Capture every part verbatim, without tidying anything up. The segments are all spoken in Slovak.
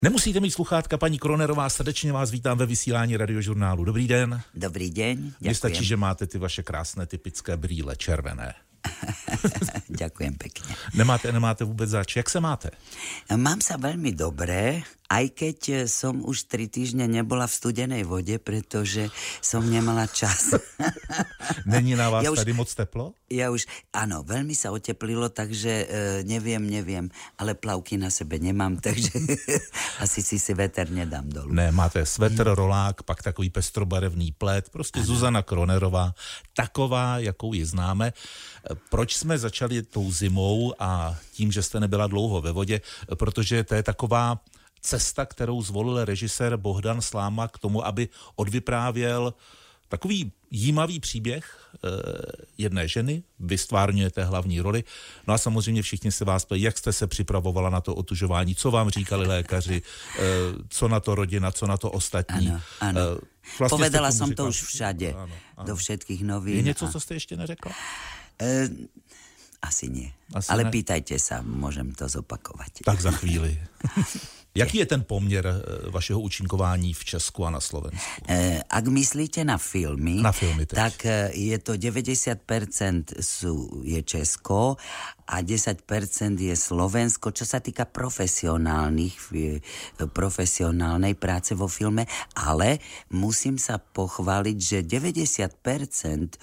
Nemusíte mít sluchátka, paní Kronerová, srdečně vás vítám ve vysílání Radiožurnálu. Dobrý den. Dobrý den, Mně stačí, že máte ty vaše krásné typické brýle červené. Ďakujem pekne. Nemáte, nemáte vůbec zač. Jak se máte? Mám sa veľmi dobre, aj keď som už tri týždne nebola v studenej vode, pretože som nemala čas. Není na vás ja tady už, moc teplo? Ja už, áno, veľmi sa oteplilo, takže e, neviem, neviem, ale plavky na sebe nemám, takže asi si si veter nedám dolu. Ne, máte svetr, rolák, pak takový pestrobarevný plet, prostě ano. Zuzana Kronerová, taková, jakou ji známe. Proč jsme začali tou zimou a tím, že jste nebyla dlouho ve vodě? Protože to je taková cesta, kterou zvolil režisér Bohdan Sláma k tomu, aby odvyprávěl takový jímavý příběh eh, jedné ženy, vy stvárňujete hlavní roli, no a samozřejmě všichni se vás ptají, jak jste se připravovala na to otužování, co vám říkali lékaři, eh, co na to rodina, co na to ostatní. Ano, ano. Eh, vlastně Povedala som říkal, to už všade, ano, ano. Do všetkých novín. Je něco, a... co jste ještě neřekla? E, asi nie. Asi Ale ne? pýtajte sa, môžem to zopakovať. Tak za chvíli. Jaký je ten poměr vašeho účinkování v Česku a na Slovensku? E, ak myslíte na filmy, na filmy tak je to deväťdesiat percent sú, je Česko a desať percent je Slovensko, čo sa týka profesionálnych, profesionálnej práce vo filme, ale musím sa pochváliť, že deväťdesiat percent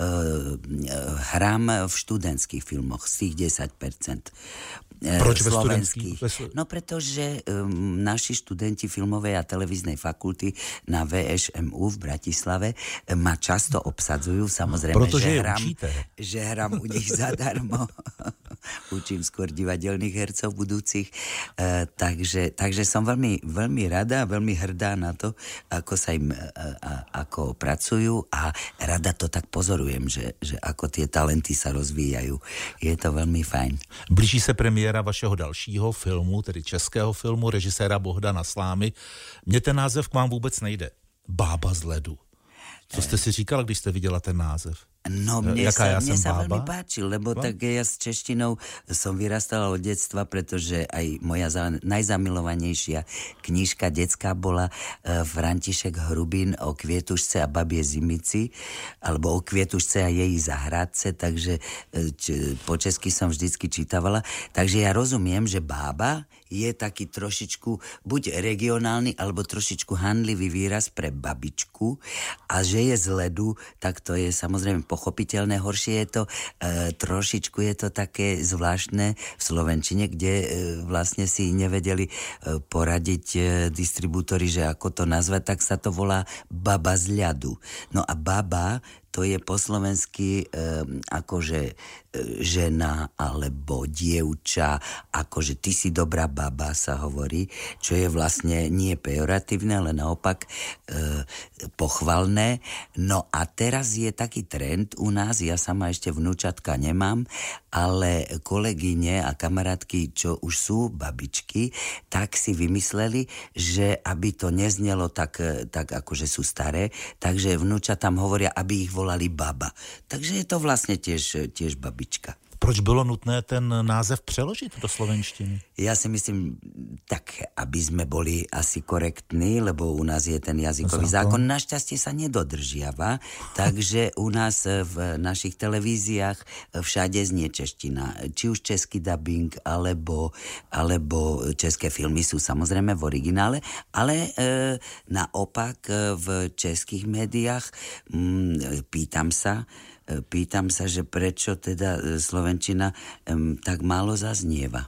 hrám v študentských filmoch, z tých desať percent. Proč ve slovenských? No pretože um, naši študenti filmovej a televíznej fakulty na vé eš em ú v Bratislave um, ma často obsadzujú, samozrejme, protože že hrám, učíte. že hrám u nich zadarmo. Učím skôr divadelných hercov budúcich, uh, takže, takže som veľmi, veľmi rada, veľmi hrdá na to, ako sa im uh, uh, ako pracujú a rada to tak pozorujem, že, že ako tie talenty sa rozvíjajú. Je to veľmi fajn. Blíží se premiéra vašeho dalšího filmu, tedy českého filmu, režiséra Bohdana Slámy. Mně ten název k vám vůbec nejde. Bába z ledu. Co jste si říkala, když jste viděla ten název? No mne Jaká sa, ja mne sa bába? veľmi páčil, lebo no? tak ja s češtinou som vyrastala od detstva, pretože aj moja za, najzamilovanejšia knižka detská bola uh, František Hrubin o Kvietušce a babie Zimici, alebo o Kvietušce a jej zahradce, takže uh, č, po česky som vždycky čítavala. Takže ja rozumiem, že bába je taký trošičku buď regionálny, alebo trošičku hanlivý výraz pre babičku a že je z ledu, tak to je samozrejme pochopiteľné. Horšie je to, e, trošičku je to také zvláštne v slovenčine, kde e, vlastne si nevedeli e, poradiť e, distribútori, že ako to nazvať, tak sa to volá baba z ľadu. No a baba to je po slovensky um, akože žena alebo dievča, akože ty si dobrá baba sa hovorí, čo je vlastne nie pejoratívne, ale naopak uh, pochvalné. No a teraz je taký trend u nás, ja sama ešte vnúčatka nemám, ale kolegyne a kamarátky, čo už sú babičky, tak si vymysleli, že aby to neznelo tak, tak akože sú staré, takže vnúčatám hovoria, aby ich volali baba. Takže je to vlastne tiež, tiež babička. Proč bylo nutné ten název přeložit do slovenštiny? Ja si myslím, tak, aby sme boli asi korektní, lebo u nás je ten jazykový zákon. Našťastie sa nedodržiava, takže u nás v našich televíziách všade znie čeština. Či už český dubbing, alebo, alebo české filmy sú samozrejme v originále, ale e, naopak v českých médiách m, pýtam sa, Pýtam sa, že prečo teda slovenčina um, tak málo zaznieva.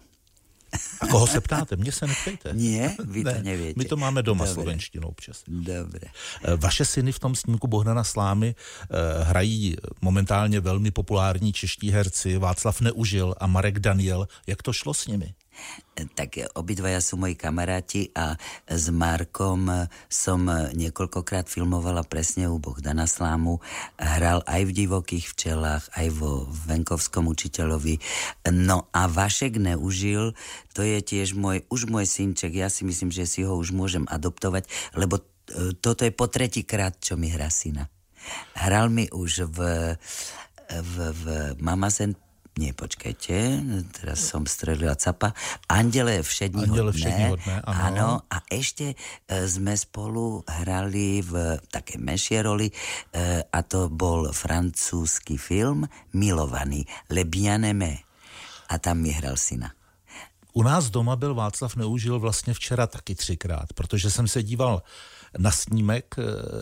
A koho se ptáte? Mně se neptejte. Nie, vy to ne, neviete. My to máme doma Dobre. slovenštinou občas. Dobre. Vaše syny v tom snímku Bohdana Slámy hrají momentálně velmi populární čeští herci Václav Neužil a Marek Daniel. Jak to šlo s nimi? Tak obidvaja sú moji kamaráti a s Markom som niekoľkokrát filmovala presne u Bohdana Slámu. Hral aj v Divokých včelách, aj vo Venkovskom učiteľovi. No a Vašek Neužil, to je tiež môj, už môj synček. Ja si myslím, že si ho už môžem adoptovať, lebo toto je po tretíkrát, čo mi hrá syna. Hral mi už v, v, v Mama Sen Nie, počkajte, teraz som strelila capa. Andele všedního Andele dne. všedního dne, áno. Áno, a ešte e, sme spolu hrali v také menšie roli e, a to bol francúzsky film Milovaný, Le Bien-aimé. A tam mi hral syna. U nás doma byl Václav Neužil vlastně včera taky třikrát, protože jsem se díval na snímek,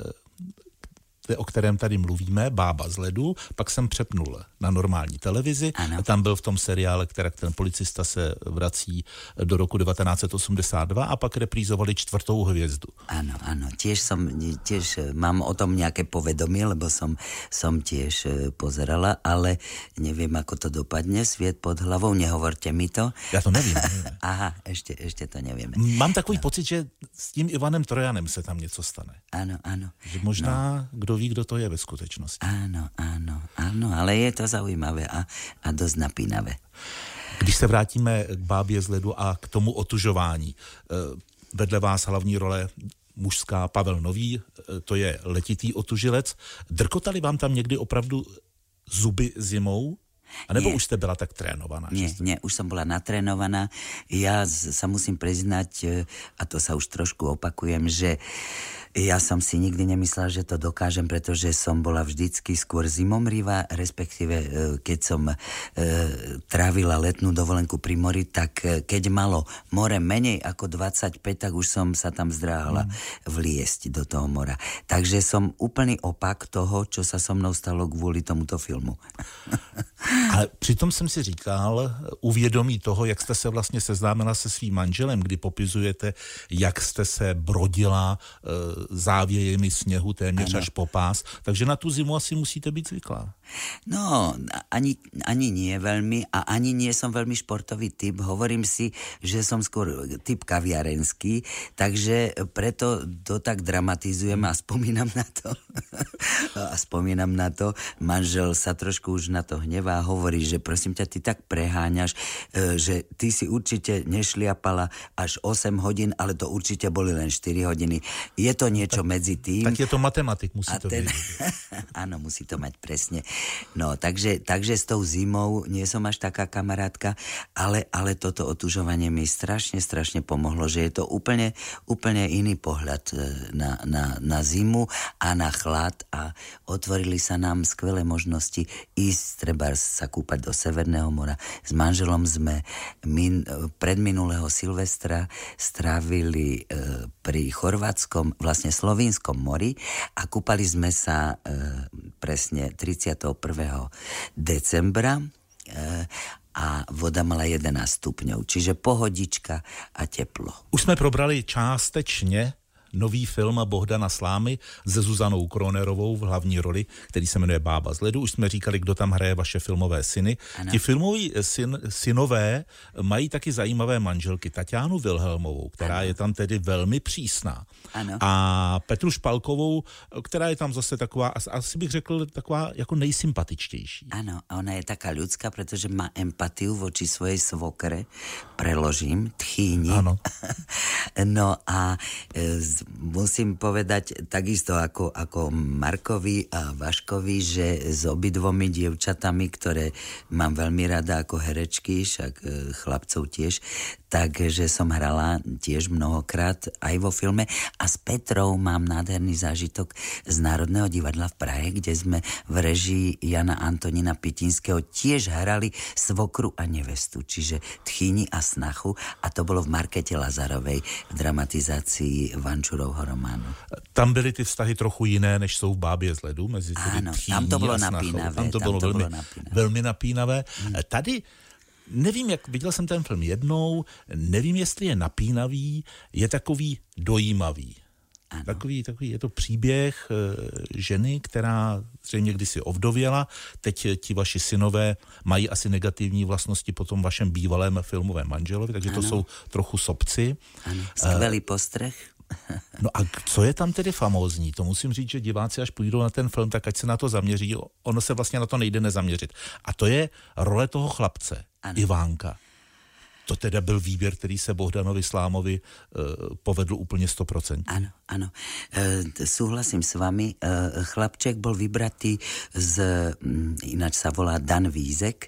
o kterém tady mluvíme, Bába z ledu, pak jsem přepnul na normální televizi ano. A tam byl v tom seriále, který ten policista se vrací do roku devätnásť osemdesiatdva a pak reprízovali Čtvrtou hvězdu. Áno, áno, tiež som, tiež mám o tom nejaké povedomie, lebo som, som tiež pozerala, ale neviem, ako to dopadne, Sviet pod hlavou, nehovorte mi to. Ja to nevím. nevím. Aha, ešte, ešte to nevieme. Mám takový no. pocit, že s tím Ivanem Trojanem se tam něco stane. Áno, áno. Že možná, no. kdo ví, kdo to je ve skutečnosti. Áno, áno, áno, ale je to zaujímavé a, a dosť napínavé. Když se vrátíme k Bábě z ledu a k tomu otužování, vedle vás hlavní role mužská Pavel Nový, to je letitý otužilec. Drkotali vám tam někdy opravdu zuby zimou? A nebo nie. Už ste bola tak trénovaná? Nie, ste... nie, už som bola natrénovaná. Ja sa musím priznať, a to sa už trošku opakujem, že ja som si nikdy nemyslela, že to dokážem, pretože som bola vždycky skôr zimomrivá, respektíve keď som e, trávila letnú dovolenku pri mori, tak keď malo more menej ako dvadsaťpäť, tak už som sa tam zdráhala mm. vliesť do toho mora. Takže som úplný opak toho, čo sa so mnou stalo kvôli tomuto filmu. Ale přitom jsem si říkal, uvědomí toho, jak jste se vlastně seznámila se svým manželem, kdy popisujete, jak jste se brodila e, závějemi sněhu téměř ano. až po pás, takže na tu zimu asi musíte být zvyklá. No, ani, ani nie veľmi a ani nie som veľmi športový typ. Hovorím si, že som skôr typ kaviarenský, takže preto to tak dramatizujem a spomínam na to. a spomínam na to. Manžel sa trošku už na to hnevá a hovorí, že prosím ťa, ty tak preháňaš, že ty si určite nešliapala až osem hodín, ale to určite boli len štyri hodiny. Je to niečo tak, medzi tým. Tak je to matematik, musí to ten... byť. Áno, musí to mať presne. No, takže, takže s tou zimou nie som až taká kamarátka, ale, ale toto otužovanie mi strašne, strašne pomohlo, že je to úplne, úplne iný pohľad na, na, na zimu a na chlad a otvorili sa nám skvelé možnosti ísť, treba sa kúpať do Severného mora. S manželom sme min, predminulého Silvestra strávili e, pri chorvátskom, vlastne slovínskom mori a kúpali sme sa e, presne tridsiateho prvého decembra e, a voda mala jedenásť stupňov, čiže pohodička a teplo. Už jsme probrali částečně nový film Bohdana Slámy se Zuzanou Kronerovou v hlavní roli, který se jmenuje Bába z ledu. Už jsme říkali, kdo tam hraje vaše filmové syny. Ano. Ti filmoví syn, synové mají taky zajímavé manželky. Tatianu Vilhelmovou, která ano. je tam tedy velmi přísná. Ano. A Petru Špalkovou, která je tam zase taková, asi bych řekl, taková jako nejsympatičtější. Ano, ona je taká ľudská, pretože má empatiu voči svojej svokre. Preložím, tchýni. Ano. No a e, musím povedať takisto ako, ako Markovi a Vaškovi, že s obidvomi dievčatami, ktoré mám veľmi rada ako herečky, však chlapcov tiež, takže som hrala tiež mnohokrát aj vo filme a s Petrou mám nádherný zážitok z Národného divadla v Prahe, kde sme v režii Jana Antonína Pitinského tiež hrali svokru a nevestu, čiže tchýni a snachu a to bolo v Markete Lazarovej v dramatizácii Vančurovho románu. Tam byly ty vztahy trochu jiné, než jsou v Bábě z ledu, mezi Áno, tchýní tam to bylo a snachou. napínavé. Tam to tam bylo, to velmi, bylo napínavé. velmi napínavé. Hmm. Tady nevím, jak viděl jsem ten film jednou, nevím, jestli je napínavý, je takový dojímavý. Ano. Takový, takový, je to příběh e, ženy, která zřejmě kdysi ovdověla, teď ti vaši synové mají asi negativní vlastnosti po tom vašem bývalém filmovém manželovi, takže ano. to jsou trochu sobci. Ano, skvělý postreh. No a co je tam tedy famózní? To musím říct, že diváci, až půjdou na ten film, tak ať se na to zaměří. Ono se vlastně na to nejde nezaměřit. A to je role toho chlapce, ano. Ivánka. To teda byl výběr, který se Bohdanovi Slámovi e, povedl úplně sto procent. Áno, áno. E, súhlasím s vami. E, chlapček bol vybratý z, m, ináč sa volá Dan Vízek, e,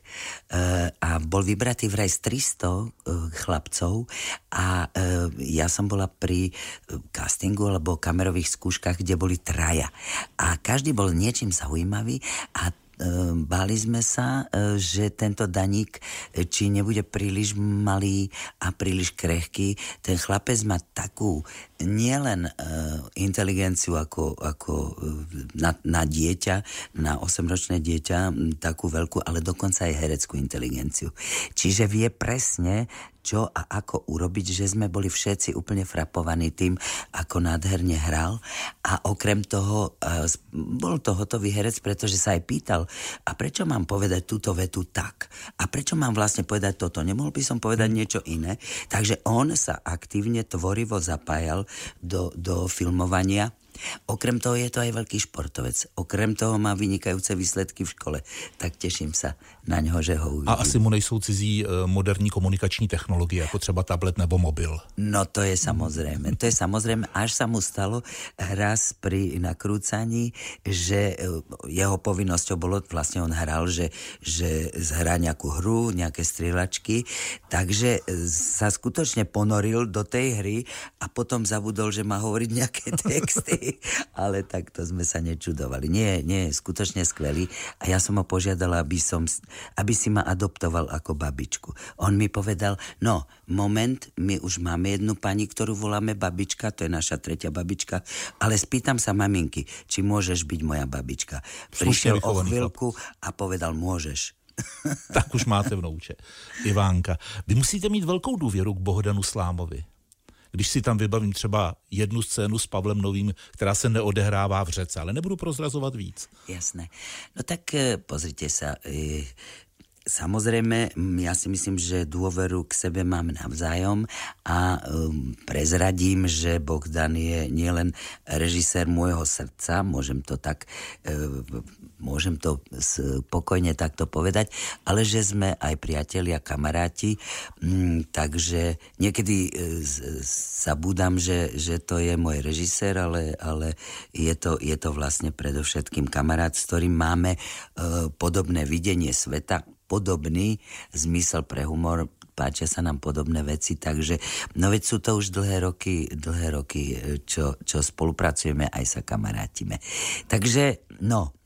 a bol vybratý vraj z tristo e, chlapcov a e, ja som bola pri castingu alebo kamerových skúškach, kde boli traja. A každý bol niečím zaujímavý a báli sme sa, že tento Daník, či nebude príliš malý a príliš krehký. Ten chlapec má takú nielen inteligenciu ako, ako na, na dieťa, na osemročné dieťa, takú veľkú, ale dokonca aj hereckú inteligenciu. Čiže vie presne, čo a ako urobiť, že sme boli všetci úplne frapovaní tým, ako nádherne hral. A okrem toho, bol to hotový herec, pretože sa aj pýtal, a prečo mám povedať túto vetu tak? A prečo mám vlastne povedať toto? Nemohol by som povedať niečo iné? Takže on sa aktívne, tvorivo zapájal do, do filmovania. Okrem toho je to aj veľký športovec. Okrem toho má vynikajúce výsledky v škole. Tak teším sa na něho, že ho uvidím. A asi mu nejsou cizí moderní komunikační technologie, jako třeba tablet nebo mobil. No to je samozrejme. To je samozrejme, až sa mu stalo raz pri nakrúcaní, že jeho povinnosťou bolo, vlastne on hral, že, že zhrá nejakú hru, nejaké strieľačky, takže sa skutočne ponoril do tej hry a potom zabudol, že má hovoriť nejaké texty. Ale takto sme sa nečudovali. Nie, nie, skutočne skvelý. A ja som ho požiadala, aby, som, aby si ma adoptoval ako babičku. On mi povedal, no, moment, my už máme jednu pani, ktorú voláme babička, to je naša tretia babička, ale spýtam sa maminky, či môžeš byť moja babička. Prišiel o chvíľku a povedal, môžeš. Tak už máte vnouče. Ivánka, vy musíte mít velkou důvěru k Bohdanu Slámovi. Když si tam vybavím třeba jednu scénu s Pavlem Novým, která se neodehrává v řece, ale nebudu prozrazovat víc. Jasné. No tak pozrite sa, e, samozrejme, ja si myslím, že dôveru k sebe mám navzájom a um, prezradím, že Bohdan je nielen režisér môjho srdca, môžem to tak, uh, môžem to spokojne takto povedať, ale že sme aj priatelia, kamaráti, um, takže niekedy uh, zabúdam, že, že to je môj režisér, ale, ale je, to, je to vlastne predovšetkým kamarát, s ktorým máme uh, podobné videnie sveta, podobný zmysel pre humor, páčia sa nám podobné veci, takže no veď sú to už dlhé roky, dlhé roky, čo, čo spolupracujeme, aj sa kamarátime. Takže, no,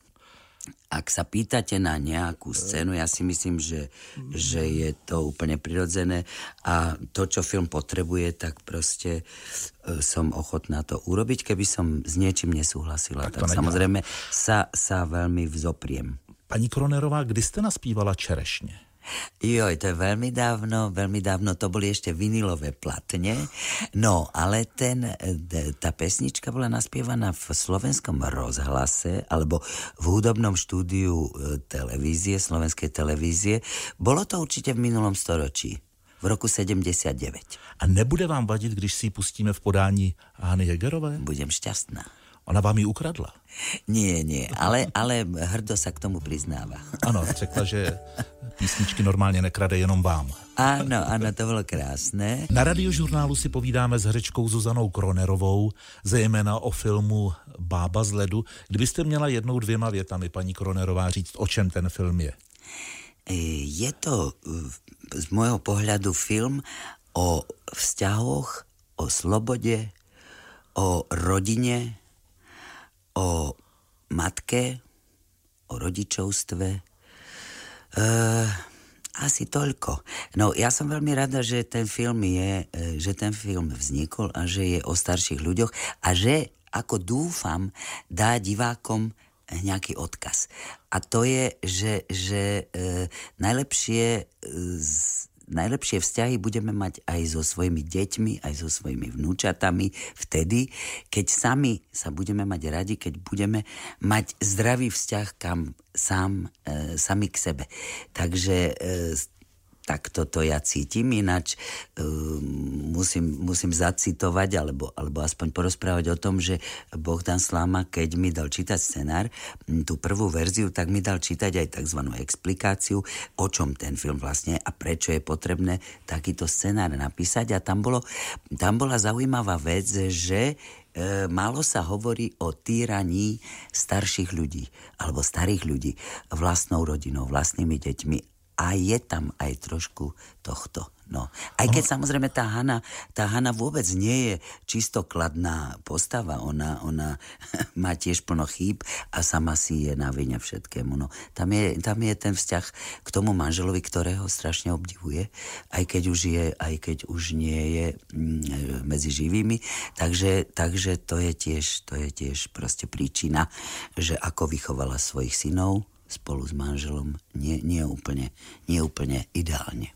ak sa pýtate na nejakú scénu, ja si myslím, že, že je to úplne prirodzené a to, čo film potrebuje, tak proste som ochotná to urobiť, keby som s niečím nesúhlasila. Tak, tak samozrejme sa, sa veľmi vzopriem. Paní Kronerová, kdy jste naspívala Čerešně? Joj, to je veľmi dávno, veľmi dávno, to boli ešte vinilové platne, no, ale ten, tá pesnička bola naspievaná v slovenskom rozhlase, alebo v hudobnom štúdiu televízie, slovenskej televízie. Bolo to určite v minulom storočí, v roku sedemdesiatdeväť. A nebude vám vadit, když si ji pustíme v podání Hany Hegerové? Budem šťastná. Ona vám ji ukradla? Nie, nie, ale, ale hrdo sa k tomu priznáva. Ano, řekla, že písničky normálně nekrade jenom vám. Áno, áno, to bolo krásne. Na Radiožurnálu si povídáme s herečkou Zuzanou Kronerovou, zejména o filmu Bába z ledu. Kdybyste měla jednou dvěma větami, paní Kronerová, říct, o čem ten film je? Je to z môjho pohľadu film o vzťahoch, o slobode, o rodine, o matke, o rodičovstve. E, asi toľko. No, ja som veľmi rada, že ten film je, že ten film vznikol a že je o starších ľuďoch a že, ako dúfam, dá divákom nejaký odkaz. A to je, že, že e, najlepšie z Najlepšie vzťahy budeme mať aj so svojimi deťmi, aj so svojimi vnúčatami vtedy, keď sami sa budeme mať radi, keď budeme mať zdravý vzťah kam sám, e, sami k sebe. Takže e, tak toto ja cítim, ináč uh, musím, musím zacitovať, alebo, alebo aspoň porozprávať o tom, že Bohdan Slama, keď mi dal čítať scenár, tú prvú verziu, tak mi dal čítať aj takzvanú explikáciu, o čom ten film vlastne a prečo je potrebné takýto scenár napísať. A tam, bolo, tam bola zaujímavá vec, že e, málo sa hovorí o týraní starších ľudí, alebo starých ľudí vlastnou rodinou, vlastnými deťmi. A je tam aj trošku tohto. No. Aj keď samozrejme tá Hana, tá Hana vôbec nie je čisto kladná postava. Ona, ona má tiež plno chýb a sama si je na vine všetkému. No. Tam, je, tam je ten vzťah k tomu manželovi, ktorého strašne obdivuje, aj keď už je, aj keď už nie je mm, medzi živými. Takže, takže to je tiež, to je tiež proste príčina, že ako vychovala svojich synov spolu s manželom, nie, nie, úplne, nie úplne ideálně.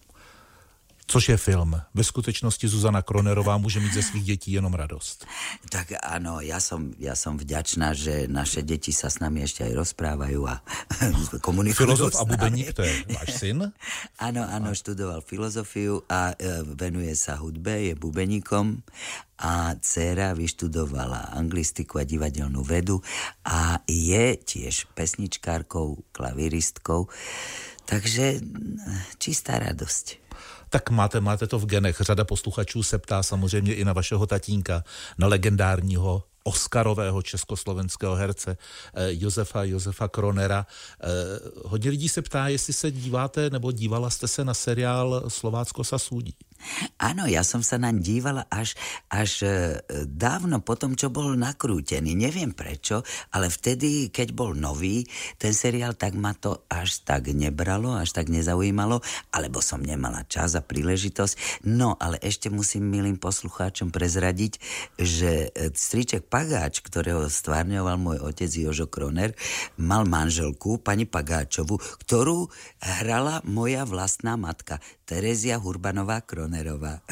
Což je film. Ve skutečnosti Zuzana Kronerová může mít ze svých dětí jenom radost. Tak áno, ja som, ja som vďačná, že naše deti sa s nami ešte aj rozprávajú a komunikujú. Filozof a bubeník, to je váš syn? Áno, áno, študoval filozofiu a e, venuje sa hudbe, je bubeníkom a dcéra vyštudovala anglistiku a divadelnú vedu a je tiež pesničkárkou, klavíristkou, takže čistá radosť. Tak máte, máte to v genech. Řada posluchačů se ptá samozřejmě i na vašeho tatínka, na legendárního Oscarového československého herce eh, Josefa, Josefa Kronera. Eh, hodně lidí se ptá, jestli se díváte nebo dívala jste se na seriál Slovácko sa súdi. Áno, ja som sa naň dívala až, až dávno po tom, čo bol nakrútený. Neviem prečo, ale vtedy, keď bol nový, ten seriál, tak ma to až tak nebralo, až tak nezaujímalo, alebo som nemala čas a príležitosť. No, ale ešte musím milým poslucháčom prezradiť, že strýček Pagáč, ktorého stvárňoval môj otec Jožo Kroner, mal manželku, pani Pagáčovu, ktorú hrala moja vlastná matka, Terezia Hurbanová Kronerová.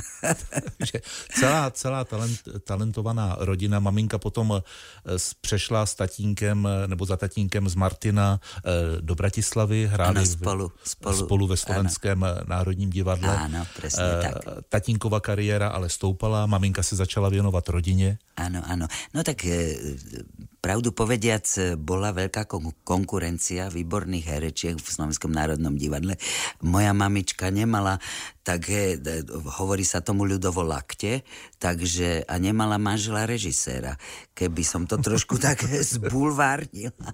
celá celá talent, talentovaná rodina. Maminka potom přešla s tatínkem, nebo za tatínkem z Martina do Bratislavy. Hráli ano, spolu, spolu. spolu ve Slovenském ano. Národním divadle. Áno, presne tak. Tatínková kariéra ale stoupala, maminka se začala věnovat rodině. Áno, áno. No tak e, pravdu povediac, bola veľká kon- konkurencia výborných herečiek v Slovenskom národnom divadle. Moja mamička nemala také, hovorí sa tomu ľudovo lakte, takže a nemala manžela režiséra. Keby som to trošku tak zbulvárnila.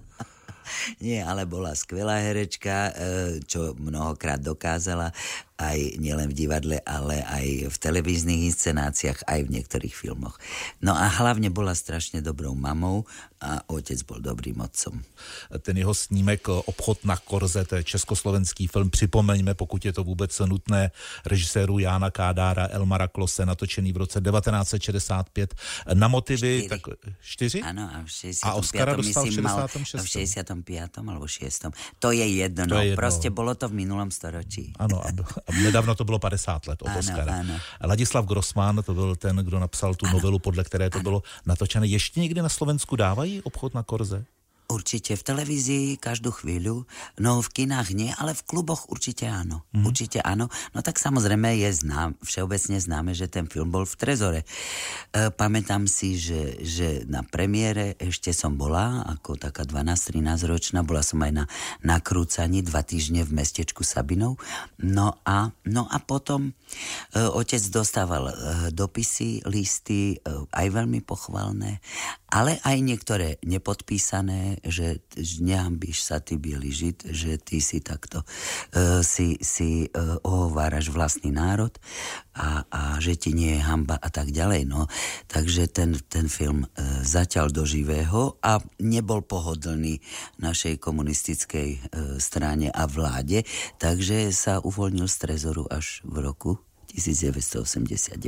Nie, ale bola skvelá herečka, čo mnohokrát dokázala, aj nielen v divadle, ale aj v televíznych inscenáciách, aj v niektorých filmoch. No a hlavne bola strašne dobrou mamou a otec bol dobrým otcom. Ten jeho snímek Obchod na korze, to je československý film, připomeňme, pokud je to vůbec nutné, režiséru Jána Kádára, Elmara Klose, natočený v roce devätnásť šesťdesiat päť. Na motivy... Čtyři. Tak, čtyři? Áno, a v šesťdesiatom A Oscara piatom dostal v myslím, mal, šesťdesiatom šiestom. v šesťdesiatom piatom alebo šiestom. To je jedno, to no, je jedno. Proste bolo to v minulom storočí. Ano, a nedávno to bylo padesát let od ano, Oscara. Ano. Ladislav Grossman, to byl ten, kdo napsal tu ano. novelu, podle které to ano. bylo natočené. Ještě někdy na Slovensku dávají Obchod na korze? Určite v televízii každú chvíľu, no v kinách nie, ale v kluboch určite áno. Mm. Určite áno. No tak samozrejme je znám, všeobecne známe, že ten film bol v Trezore. E, pamätám si, že, že na premiére ešte som bola, ako taká dvanásť trinásť ročná, bola som aj na nakrúcaní dva týždne v mestečku Sabinov. No a, no a potom e, otec dostával e, dopisy, listy, e, aj veľmi pochvalné, ale aj niektoré nepodpísané, že nehambíš sa ty, bielý žid, že ty si takto uh, si, si uh, ohováraš vlastný národ a, a že ti nie je hamba a tak ďalej. No. Takže ten, ten film uh, zaťal do živého a nebol pohodlný našej komunistickej uh, strane a vláde, takže sa uvoľnil z trezoru až v roku devätnásť osemdesiatdeväť.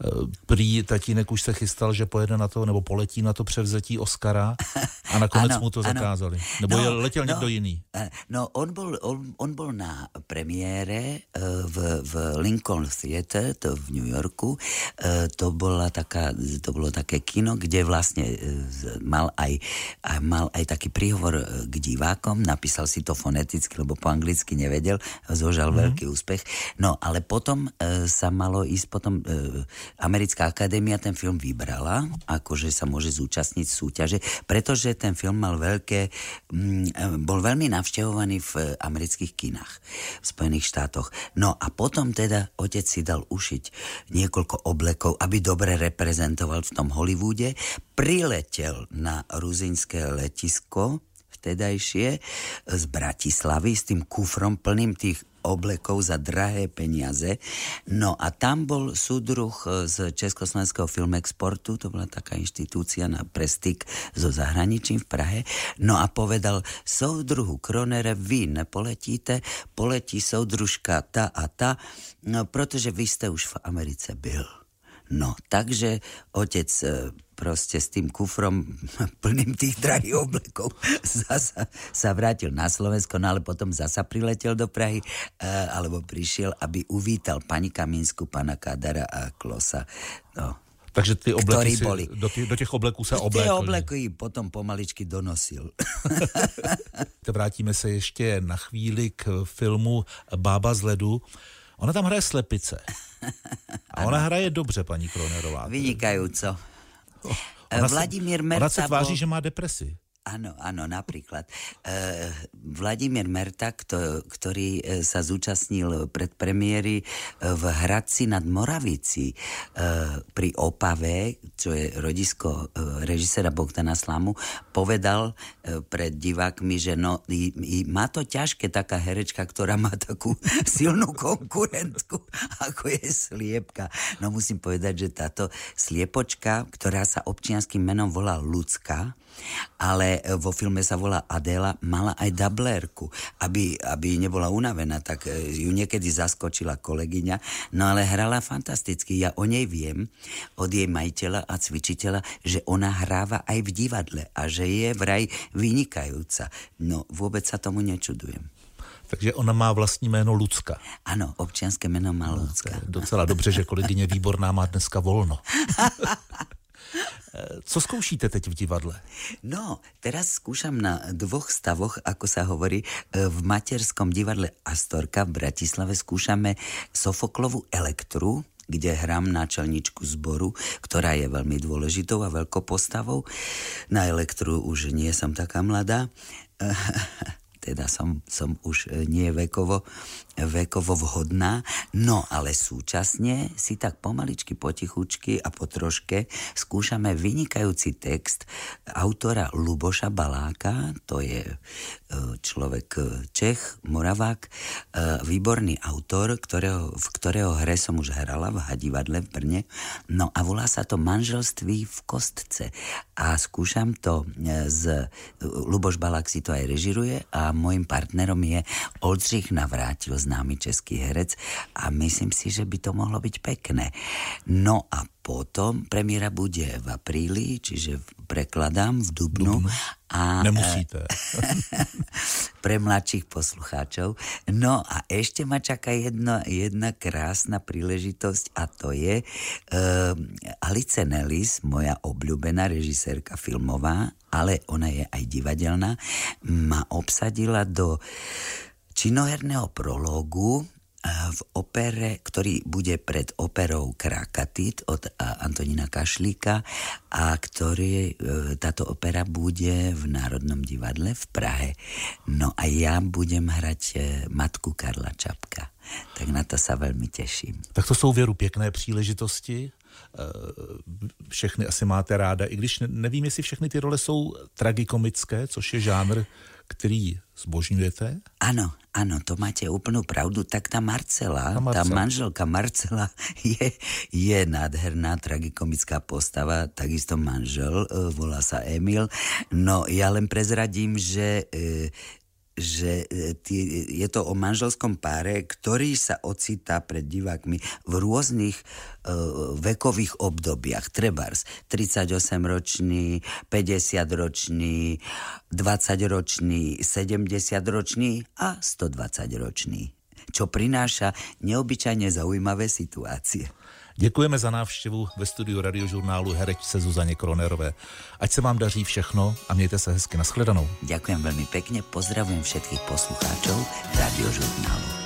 Prý tatínek už se chystal, že pojede na to, nebo poletí na to převzetí Oscara a nakonec ano, mu to zakázali. Ano. Nebo no, je letěl no, někdo jiný? No, on bol, on, on bol na premiére v, v Lincoln Theatre, to v New Yorku. To, bola taká, to bolo také kino, kde vlastne mal aj, mal aj taký príhovor k divákom. Napísal si to foneticky, lebo po anglicky nevedel. Zožal mm. veľký úspech. No, ale potom sa malo ísť potom... Americká akadémia ten film vybrala, akože sa môže zúčastniť súťaže, pretože ten film mal veľké, bol veľmi navštevovaný v amerických kinách v Spojených štátoch. No a potom teda otec si dal ušiť niekoľko oblekov, aby dobre reprezentoval v tom Hollywoode. Priletel na ruzinské letisko vtedajšie z Bratislavy s tým kufrom plným tých oblekov za drahé peniaze. No a tam bol súdruh z Československého filmexportu, to bola taká inštitúcia na prestyk so zahraničím v Prahe. No a povedal, súdruhu Kronere, vy nepoletíte, poletí soudružka ta a ta, no, protože vy ste už v Americe byl. No, takže otec proste s tým kufrom plným tých drahých oblekov zasa sa vrátil na Slovensko, no ale potom zasa priletel do Prahy, alebo prišiel, aby uvítal pani Kamínsku, pana Kádara a Klosa. No. Takže ty obleky si, do, tých, do těch obleků se oblékl. Tie obleky potom pomaličky donosil. Vrátíme se ještě na chvíli k filmu Bába z ledu. Ona tam hraje slepice. A ona hraje dobře, paní Kronerová. Vynikajúco. Ona Vladimír se, Merta ona se tváří, bol... že má depresi. Áno, áno, napríklad. E, Vladimír Merta, kto, ktorý sa zúčastnil pred premiéry v Hradci nad Moravici e, pri Opave, čo je rodisko e, režisera Bogdana Slamu, povedal e, pred divákmi, že no, i, i má to ťažké taká herečka, ktorá má takú silnú konkurentku, ako je Sliepka. No musím povedať, že táto Sliepočka, ktorá sa občianským menom volá Ľudská, ale vo filme sa volá Adéla, mala aj dublérku, aby, aby nebola unavená, tak ju niekedy zaskočila kolegyňa, no ale hrala fantasticky. Ja o nej viem, od jej majiteľa a cvičiteľa, že ona hráva aj v divadle a že je vraj vynikajúca. No vôbec sa tomu nečudujem. Takže ona má vlastní jméno Lucka. Ano, občianské jméno má Lucka. No, docela dobře, že kolegyně Výborná má dneska volno. Co skúšíte teď v divadle? No, teraz skúšam na dvoch stavoch, ako sa hovorí, v materskom divadle Astorka v Bratislave skúšame Sofoklovu Elektru, kde hrám náčelničku zboru, ktorá je veľmi dôležitou a veľkou postavou. Na Elektru už nie som taká mladá. Teda som, som už nie vekovo, vekovo vhodná, no ale súčasne si tak pomaličky, potichučky a po troške skúšame vynikajúci text autora Luboša Baláka, to je človek Čech, Moravák, výborný autor, ktorého, v ktorého hre som už hrala v Hadivadle v Brne, no a volá sa to Manželství v kostce a skúšam to z... Luboš Balák si to aj režiruje a môjim partnerom je Oldřich Navrátil, známy český herec a myslím si, že by to mohlo byť pekné. No a potom premiéra bude v apríli, čiže prekladám v dubnu. Dubnu. A, nemusíte. Pre mladších poslucháčov. No a ešte ma čaká jedna, jedna krásna príležitosť a to je uh, Alice Nellis, moja obľúbená režisérka filmová, ale ona je aj divadelná, ma obsadila do činoherného prológu v opere, ktorý bude pred operou Krakatit od Antonína Kašlíka a ktorý, táto opera bude v Národnom divadle v Prahe. No a ja budem hrať matku Karla Čapka. Tak na to sa veľmi teším. Tak to jsou věru pěkné příležitosti. Všechny asi máte ráda, i když nevím, jestli všechny ty role jsou tragikomické, což je žánr, který zbožňujete? Áno, áno, to máte úplnú pravdu. Tak tá Marcela, tá, Marcela. tá manželka Marcela je, je nádherná tragikomická postava, takisto manžel, volá sa Emil. No ja len prezradím, že... že tý, je to o manželskom páre, ktorý sa ocitá pred divákmi v rôznych uh, vekových obdobiach. Trebárs tridsaťosemročný, päťdesiatročný, dvadsaťročný, sedemdesiatročný a stodvadsaťročný, čo prináša neobyčajne zaujímavé situácie. Děkujeme za návštěvu ve studiu Radiožurnálu herečce Zuzaně Kronerové. Ať se vám daří všechno a mějte se hezky. Nashledanou. Ďakujem veľmi pekne, pozdravujem všetkých poslucháčov Radiožurnálu.